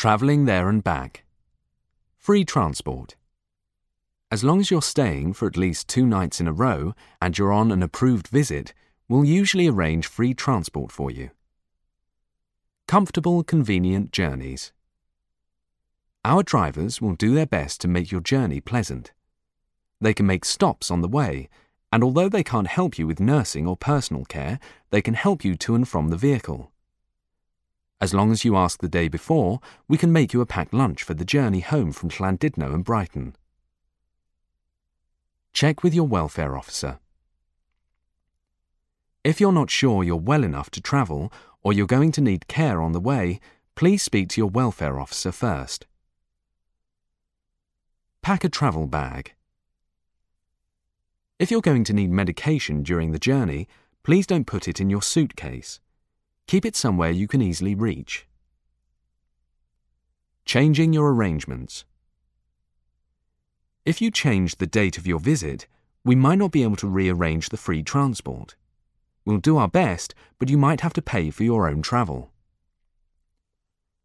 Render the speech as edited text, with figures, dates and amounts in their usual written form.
Travelling there and back. Free transport. As long as you're staying for at least 2 nights in a row and you're on an approved visit, we'll usually arrange free transport for you. Comfortable, convenient journeys. Our drivers will do their best to make your journey pleasant. They can make stops on the way, and although they can't help you with nursing or personal care, they can help you to and from the vehicle. As long as you ask the day before, we can make you a packed lunch for the journey home from Llandudno and Brighton. Check with your welfare officer. If you're not sure you're well enough to travel or you're going to need care on the way, please speak to your welfare officer first. Pack a travel bag. If you're going to need medication during the journey, please don't put it in your suitcase. Keep it somewhere you can easily reach. Changing your arrangements. If you change the date of your visit, we might not be able to rearrange the free transport. We'll do our best, but you might have to pay for your own travel.